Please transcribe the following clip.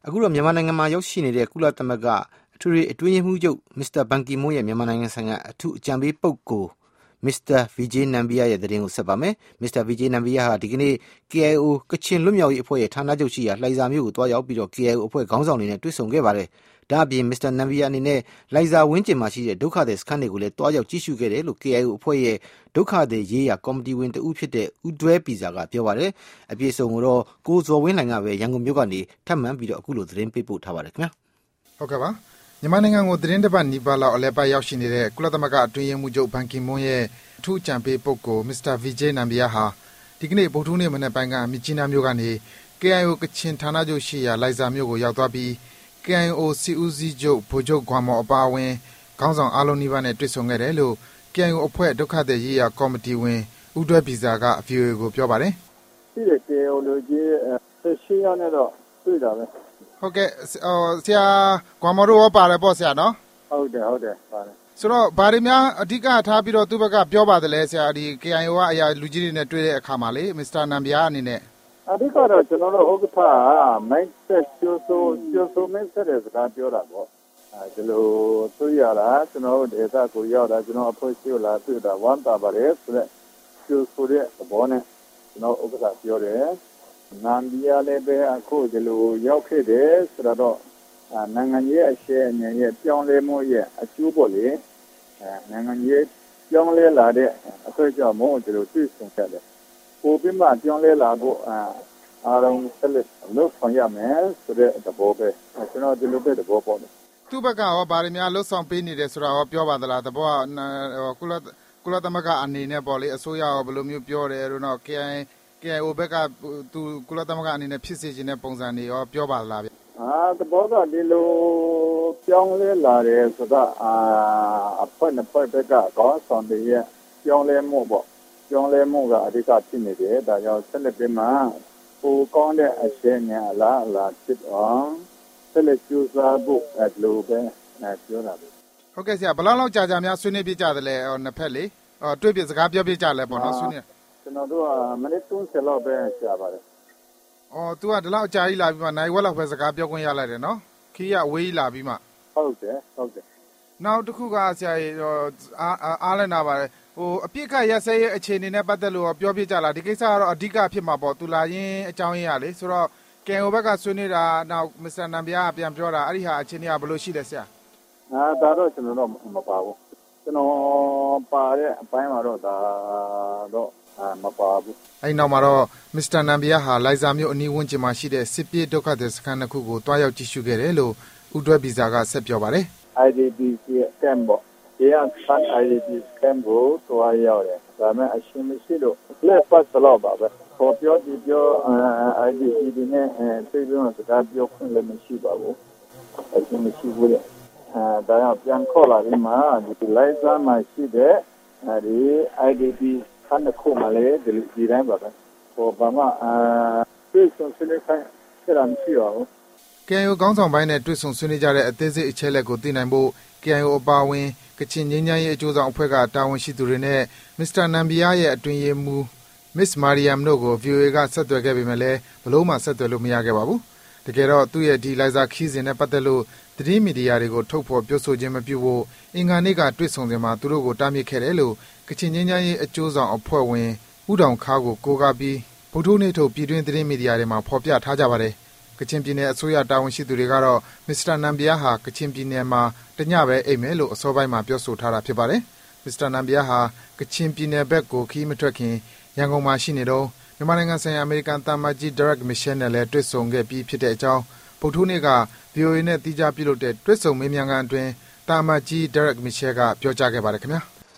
အခုတော့မြန်မာနိုင်ငံမှာရောက်ရှိနေတဲ့ကုလသမဂ္ဂအထွေထွေအတွင်းရေးမှူးချုပ်မစ္စတာဘန်ကီမွန်းရဲ့မြန်မာနိုင်ငံဆိုင်ရာအထူးအကြံပေးပုဂ္ဂိုလ်မစ္စတာဗီဂျေနမ်ဘီယာရဲ့သတင်းကိုဆက်ပါမယ်။မစ္စတာဗီဂျေနမ်ဘီယာဟာဒီကနေ့ KIO ကချင်လွတ်မြောက်ရေးအဖွဲ့ရဲ့ဌာနချုပ်ရှိရာလှိုင်သာမြို့ကိုတွားရောက်ပြီးတော့ KIO အဖွဲ့ခေါင်းဆောင်တွေနဲ့တွေ့ဆုံခဲ့ပါတယ်။ဒါ့အပြင်မစ္စတာနမ်ဘီယာအနေနဲ့လှိုင်သာဝင်းကျင်မှာရှိတဲ့ဒုက္ခသည်စခန်းတွေကိုလည်းတွားရောက်ကြည့်ရှုခဲ့တယ်လို့ KIO အဖွဲ့ရဲ့ဒုက္ခသည်ရေးရာကော်မတီဝင်တဦးဖြစ်တဲ့ဦးတွဲပီဇာကပြောပါတယ်။အပြည့်စုံကိုတော့ကိုဇော်ဝင်းလှိုင်ကပဲရန်ကုန်မြို့ကနေထပ်မံပြီးတော့အခုလိုသတင်းပေးပို့ထားပါတယ်ခင်ဗျာ။ဟုတ်ကဲ့ပါ။မြန်မာနိုင်ငံကိုသတင်းတစ်ပတ်နီးပါးလောက်အလဲပတ်ရောက်ရှိနေတဲ့ကုလသမဂ္ဂအတွင်းရေးမှူးချုပ်ဘန်ကီမွန်းရဲ့အထူးအကြံပေးပုဂ္ဂိုလ်မစ္စတာဗီဂျေနမ်ဘီယာဟာဒီကနေ့ဗုဒ္ဓဟူးနေ့မနက်ပိုင်းကမြစ်ကြီးနားမြို့ကနေ KIO ကချင်ဌာနချုပ်ရှိရာလိုင်ဇာမြို့ကိုရောက်သွားပြီး KIO စီဦးစီးချုပ်ဗိုလ်ချုပ်ဂွမ်မော်အပါအဝင်ခေါင်းဆောင်အားလုံးနီးပါးနဲ့တွေ့ဆုံခဲ့တယ်လို့ KIO အဖွဲ့ဒုက္ခသည်ရေးရာကော်မတီဝင်ဦးတွဲပီဇာက VOA ကိုပြောပါတယ်။ဒီKIO လူကြီးရှင်းရနေတော့တွေ့တာပဲ။ဟုတ်ကဲ့ဆရာဂွမ်မော်တို့ရောပါတယ်ပေါ့ဆရာနော်။ဟုတ်တယ်ပါတယ်။ဆိုတော့ဘာတွေများအဓိကထားပြီးတော့သူ့ဘက်ကပြောပါတယ်လဲဆရာဒီ KIO ကအရာလူကြီးတွေနဲ့တွေ့တဲ့အခါမှာလေမစ္စတာနမ်ဘီယာအနေနဲ့အဓိကတော့ကျွန်တော်တို့ဥက္ကဋ္ဌmindset ကျိုးဆို mindset တဲ့စကားပြောတာပေါ့ဒီလိုသူရတာကျွန်တော်တို့ဒေသကိုရောက်တာကျွန်တော်အဖွဲ့ရှိလာတွေ့တာဝမ်းသာပါတယ်ဆိုတဲ့ကျိုးဆိုတဲ့ဘောနဲ့ကျွန်တော်ဥက္ကဋ္ဌပြောတယ်နမ်ဘီယာလည်းပဲအခုဒီလိုရောက်ခဲ့တယ်ဆိုတော့နိုင်ငံရေးအရှေ့အနေနဲ့ပြောင်းလဲမှုရဲ့အကျိုးပေါ့လေနိုင်ငံရေးပြောင်းလဲလာတဲ့အခွင့်အရေးမို့ဒီလိုတွေ့ဆုံကြတယ်ပိုပြီးမှပြောင်းလဲလာဖို့အားလုံးဆက်လက်လုပ်ဆောင်ရမယ်ဆိုတဲ့သဘောပဲကျွန်တော်ဒီလိုပဲသဘောပေါက်တယ်သူ့ဘက်ကရောဗားများလှုပ်ဆောင်ပေးနေတယ်ဆိုတာရောပြောပါသလားသဘောကကုလသမဂ္ဂအနေနဲ့ပေါ့လေအစိုးရရောဘယ်လိုမျိုးပြောတယ်လို့တော့ KIO ဘက်ကသူကုလသမဂ္ဂအနေနဲ့ဖြစ်စေခြင်းတဲ့ပုံစံတွေရောပြောပါသလားဗျသဘောကဒီလိုပြောင်းလဲလာတယ်ဆိုတာအဖွဲ့နှစ်ဖွဲ့ဘက်ကကောင်းဆောင်တွေရဲ့ပြောင်းလဲမှုပေါ့ပြောင်းလဲမှုကအဓိကဖြစ်နေတယ်ဒါကြောင့်ဆက်လက်ပြီးမှပိုကောင်းတဲ့အရှင်းနဲ့အလားဖြစ်အောင်ဆက်လက်ကြိုးစားဖို့အဲ့လိုပဲပြောတာပဲဟုတ်ကဲ့ဆရာဘယ်လောက်ကြာများဆွေးနွေးပြကြတယ်လဲနှစ်ဖက်လေတွေ့ပြစကားပြောပြကြလဲပေါ့နော်ဆွေးနွေးကျွန်တော်တို့ကမိနစ်30လောက်ပဲကြာပါတယ်သူကဒီလောက်အကြာကြီးလာပြီးမှနိုင်ဝက်လောက်ပဲစကားပြောခွင့်ရလိုက်တယ်နော်ခီးရဝေးလာပြီးမှဟုတ်တယ်နောက်တစ်ခုကဆရာအားလည်းနာပါတယ်အပြစ်ခတ်ရက်စဲရဲ့အခြေအနေနဲ့ပတ်သက်လို့ပြောပြကြလားဒီကိစ္စကတော့အဓိကဖြစ်မှာပေါ့သူလာရင်းအကြောင်းရင်းရလေဆိုတော့KIOဘက်ကဆွေးနွေးတာနောက်မစ္စတာနမ်ဘီယာကပြန်ပြောတာအဲ့ဒီဟာအခြေအနေကဘယ်လိုရှိလဲဆရာဒါတော့ကျွန်တော်တော့မပါဘူးကျွန်တော်ပါတဲ့အပိုင်းမှာတော့ဒါတော့မပါဘူးအဲ့နောက်မှာတော့မစ္စတာနမ်ဘီယာဟာလိုင်ဇာမြို့အနီးဝန်းကျင်မှာရှိတဲ့စစ်ပြေးဒုက္ခသည်စခန်းတစ်ခုကိုတွားရောက်ကြည့်ရှုခဲ့တယ်လို့ဦးတွဲဗီဇာကဆက်ပြောပါတယ် IDP camp ပေါ့တရားဖန် IDP camp ကိုတွားရောက်တယ်ဒါမဲ့အရှင်းမရှိလို့လက်ပတ်တော့ပါပဲပေါ်ပြောဒီပြော IDP တွေနဲ့ပြည်တွင်းစကားပြောခွင့်လည်းမရှိပါဘူးအရှင်းမရှိဘူးလေဒါကြောင့်ပြန်ခေါ်လာပြီးမှဒီလိုက်စားမှရှိတဲ့ဒီ IDP ခန်းတစ်ခုမှလည်းဒီတိုင်းပါပဲဟိုဘာမှပြည်စုံစနစ်ဆိုင်ဆက်ရမရှိပါဘူး KIO ခေါင်းဆောင်ပိုင်းနဲ့တွေ့ဆုံဆွေးနွေးကြတဲ့အသေးစိတ်အချက်အလက်ကိုသိနိုင်ဖို့ KIO အပါအဝင်ကချင်ငြိမ်းချမ်းရေးအကျိုးဆောင်အဖွဲ့ကတာဝန်ရှိသူတွေနဲ့မစ္စတာနမ်ဘီယာရဲ့အတွင်းရေးမှူးမစ္စမာရီယမ်တို့ကို VOA ကဆက်သွယ်ခဲ့ပေမဲ့လည်းဘလို့မှဆက်သွယ်လို့မရခဲ့ပါဘူး။တကယ်တော့သူ့ရဲ့ဒီလိုင်ဇာခီးစဉ်နဲ့ပတ်သက်လို့သတင်းမီဒီယာတွေကိုထုတ်ဖော်ပြောဆိုခြင်းမပြုဖို့အင်္ဂါနေ့ကတွေ့ဆုံစဉ်မှာသူတို့ကိုတားမြစ်ခဲ့တယ်လို့ကချင်ငြိမ်းချမ်းရေးအကျိုးဆောင်အဖွဲ့ဝင်ဦးတောင်ခါကိုကိုးကားပြီးဗုဒ္ဓနေ့ထုတ်ပြည်တွင်းသတင်းမီဒီယာတွေမှာဖော်ပြထားကြပါတယ်။ကချင်ပြည်နယ်အစိုးရတာဝန်ရှိသူတွေကတော့မစ္စတာနမ်ဘီယာဟာကချင်ပြည်နယ်မှာတညပဲအိပ်မယ်လို့အစောပိုင်းမှာပြောဆိုထားတာဖြစ်ပါတယ်။မစ္စတာနမ်ဘီယာဟာကချင်ပြည်နယ်ဘက်ကိုခီးမထွက်ခင်ရန်ကုန်မှာရှိနေတော့မြန်မာနိုင်ငံဆိုင်ရာအမေရိကန်သံအမတ်ကြီး Derek Mitchell နဲ့လည်းတွေ့ဆုံခဲ့ပြီးဖြစ်တဲ့အကြောင်းဗုဒ္ဓနေ့က VOA နဲ့တိကျပြုလုပ်တဲ့တွေ့ဆုံမေးမြန်းခန်းအတွင်းသံအမတ်ကြီး Derek Mitchell ကပြောကြားခဲ့ပါတယ်ခင်ဗျာ။